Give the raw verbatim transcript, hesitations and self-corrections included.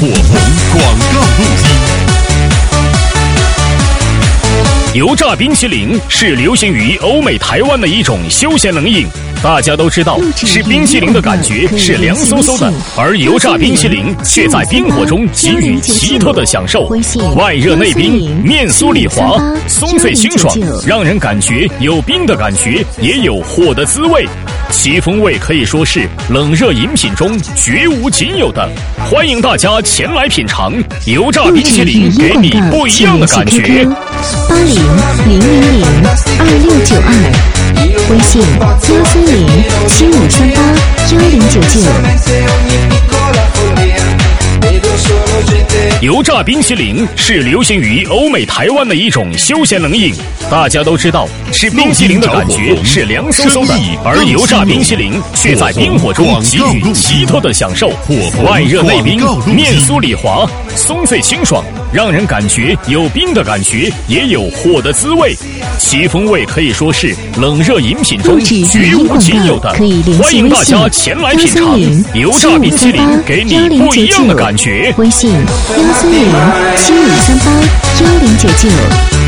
火红广告录音。油炸冰淇淋是流行于欧美台湾的一种休闲冷饮。大家都知道，吃冰淇淋的感觉是凉飕飕的，而油炸冰淇淋却在冰火中给予奇特的享受，外热内冰，面酥里滑，松脆清爽，让人感觉有冰的感觉，也有火的滋味。其风味可以说是冷热饮品中绝无仅有的。欢迎大家前来品尝油炸冰淇淋，给你不一样的感觉。 八零零零零二六九二，微信幺三零七五三八幺零九九。 油炸冰淇淋是流行于欧美台湾的一种休闲冷饮。大家都知道，吃冰淇淋的感觉是凉飕飕的，而油炸冰淇淋却在冰火中给予奇特的享受，外热内冰，面酥里滑，松脆清爽，让人感觉有冰的感觉，也有火的滋味。其风味可以说是冷热饮品中绝无仅有的。欢迎大家前来品尝油炸冰淇淋，给你不一样的感觉。 微信幺三零七五三八幺零九九。